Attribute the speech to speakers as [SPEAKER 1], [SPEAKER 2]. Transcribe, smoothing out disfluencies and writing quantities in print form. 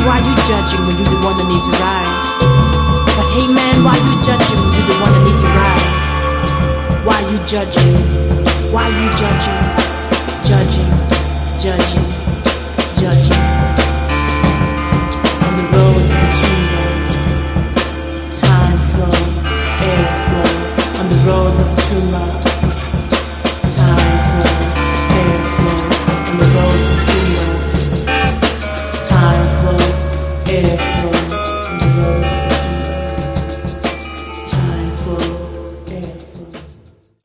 [SPEAKER 1] why you judging when you the one that needs to ride? But hey man, why you judging when you the one that needs to ride? Why you judging? Why you judging? Judging, judging, judging.